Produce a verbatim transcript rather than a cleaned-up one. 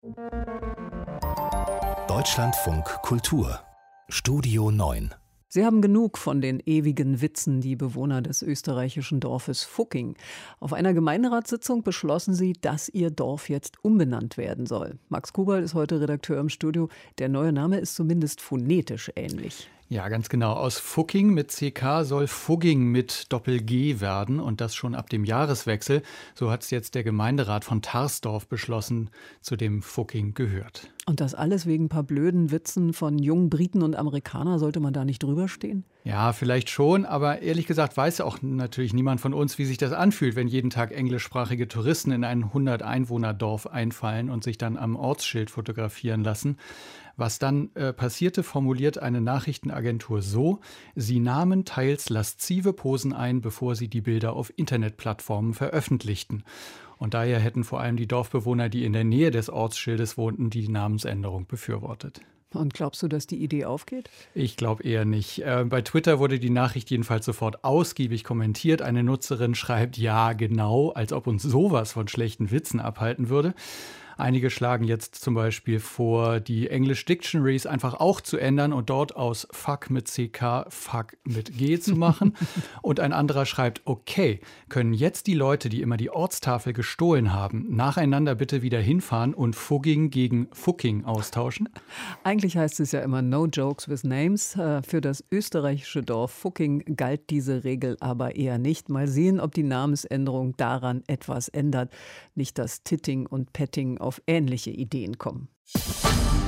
Deutschlandfunk Kultur Studio neun. Sie haben genug von den ewigen Witzen, die Bewohner des österreichischen Dorfes Fucking. Auf einer Gemeinderatssitzung beschlossen sie, dass ihr Dorf jetzt umbenannt werden soll. Max Kubal ist heute Redakteur im Studio. Der neue Name ist zumindest phonetisch ähnlich. Ja, ganz genau. Aus Fucking mit C K soll Fugging mit Doppel-G werden und das schon ab dem Jahreswechsel. So hat es jetzt der Gemeinderat von Tarsdorf beschlossen, zu dem Fucking gehört. Und das alles wegen ein paar blöden Witzen von jungen Briten und Amerikanern, sollte man da nicht drüber stehen? Ja, vielleicht schon, aber ehrlich gesagt weiß auch natürlich niemand von uns, wie sich das anfühlt, wenn jeden Tag englischsprachige Touristen in ein hundert-Einwohner-Dorf einfallen und sich dann am Ortsschild fotografieren lassen. Was dann äh, passierte, formuliert eine Nachrichtenagentur so: Sie nahmen teils laszive Posen ein, bevor sie die Bilder auf Internetplattformen veröffentlichten. Und daher hätten vor allem die Dorfbewohner, die in der Nähe des Ortsschildes wohnten, die Namensänderung befürwortet. Und glaubst du, dass die Idee aufgeht? Ich glaube eher nicht. Äh, bei Twitter wurde die Nachricht jedenfalls sofort ausgiebig kommentiert. Eine Nutzerin schreibt, ja genau, als ob uns sowas von schlechten Witzen abhalten würde. Einige schlagen jetzt zum Beispiel vor, die English Dictionaries einfach auch zu ändern und dort aus Fuck mit C K Fuck mit G zu machen. Und ein anderer schreibt, okay, können jetzt die Leute, die immer die Ortstafel gestohlen haben, nacheinander bitte wieder hinfahren und Fugging gegen Fucking austauschen? Eigentlich heißt es ja immer No Jokes with Names. Für das österreichische Dorf Fucking galt diese Regel aber eher nicht. Mal sehen, ob die Namensänderung daran etwas ändert. Nicht, dass Titting und Petting auf ähnliche Ideen kommen.